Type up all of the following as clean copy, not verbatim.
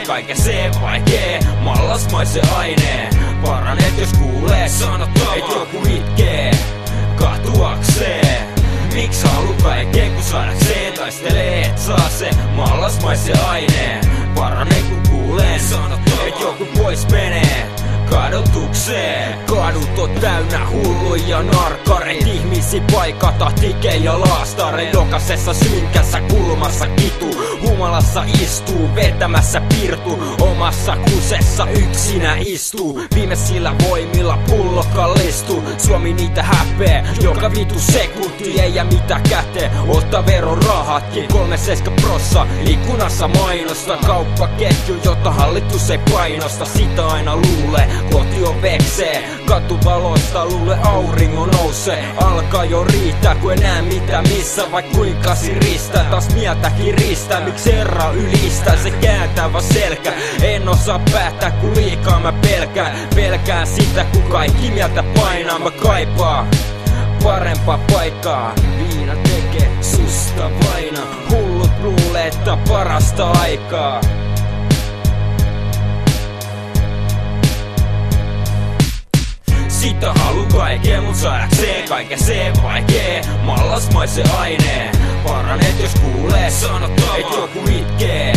kaiken se vaikee, mallasmaisen aineen. Paranet jos kuulee sanottavan, et joku itkee katuakseen. Miks haluu kaikkeen kun saadakseen, taistelee et saa se mallasmaisen aineen. Paranet kun kuulee sanottavan, et joku pois menee kadotukseen. Kadut on täynnä hulluja narkareita, ihmisi paikata tike ja laastare. Jokaisessa synkässä kulmassa kitu, humalassa istuu, vetämässä pirtu. Omassa kusessa yksinä istuu, viimeisillä voimilla pullo kallistuu. Suomi niitä häpee, joka vitu sekunti ei jää mitä käteen. Ota verorahatkin, 37% ikkunassa mainosta. Kauppaketju, jota hallitus ei painosta, sitä aina luulee. Koti on veksee, katuvaloista luule auringon nousee. Alkaa jo riittää, kun enää mitä missä, vaik kuinka siristää. Taas mieltä kiristää, miksi herra ylistää, se kääntää vaan selkä. En osaa päättää, kun liikaa mä pelkään. Pelkään sitä, kun kaikki mieltä painaa. Mä kaipaan parempaa paikkaa. Viina tekee susta vaina, hullut luulee, että parasta aikaa. Sitä haluu kaiken, mut saadakseen kaiken se vaikee, mallasmaisen aineen. Paranet jos kuulee sanottavan, et joku itkee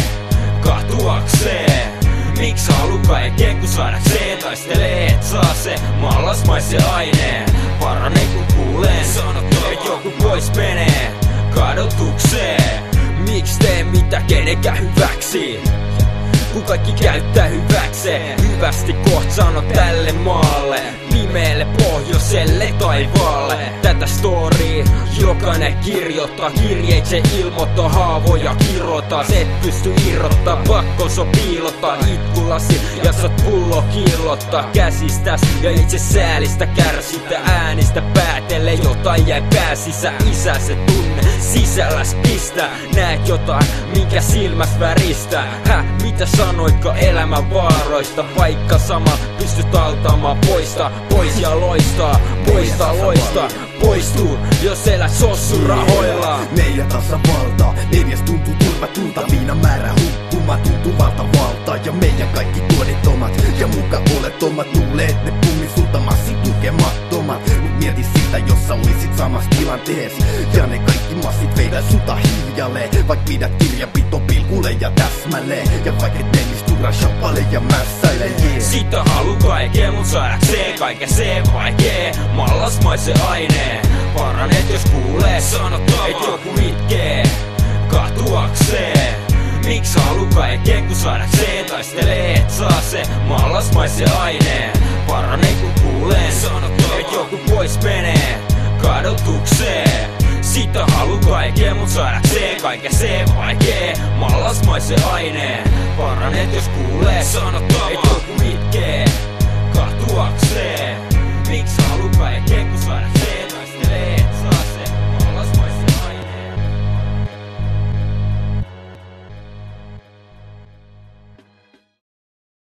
katuakseen. Miks haluu kaiken kun saadakseen, taistelee et saa se mallasmaisen aineen. Paranet kun kuulee sanottavan, et joku pois menee kadotukseen. Miks tee mitä kenenkään hyväksi, kun kaikki käyttää hyväkseen. Hyvästi koht sano tälle maalle, pimeelle pohjoiselle taivaalle. Tätä storya jokainen kirjoittaa, kirjeitse ilmoittaa, haavoja kirjoittaa. Se et pysty irrottaa, pakkos on piilottaa. Itkulasi ja sot pullo kiillottaa käsistäs ja itse säälistä kärsitä. Äänistä päätelle jotain jäi pääsisä, isä se tunne sisälläs pistää. Näet jotain, minkä silmäs väristää. Mitä sanoitko elämän vaaroista? Paikka sama, pystyt altamaan, poista pois ja loistaa, poista loistaa. Poistuu, jos elät sossurahoilla. Meidän tasavalta, neljäs tuntuu turvatulta. Viinan määrä hukkuma tuntuu valtavalta. Ja meidän kaikki tuodettomat ja muka olettomat luuleet ne pummi sulta massit lukemattomat. Mut mieti sitä, jos sä olisit samassa tilanteessa ja ne kaikki massit veidät sulta hiljalleen. Vaik pidät kirjanpito pilkulle ja täsmälleen, ja vaik et menis turra shoppalle ja mässäile, yeah. Sitä haluu kaiken, mut saadakseen kaiken se vaikee, mallasmaisen aineen. Paranet jos kuulee sanottavan, et joku itkee katuakseen. Miks haluu kaiken kun saadakseen, taistelee et saa se mallasmaisen aineen. Paranet kun kuulee sanottavan, et joku pois menee kadotukseen. Sitä haluu kaiken, mut saadakseen kaiken se vaikee, mallasmaisen aineen. Paranet jos kuulee sanottavan, et joku itkee katuakseen.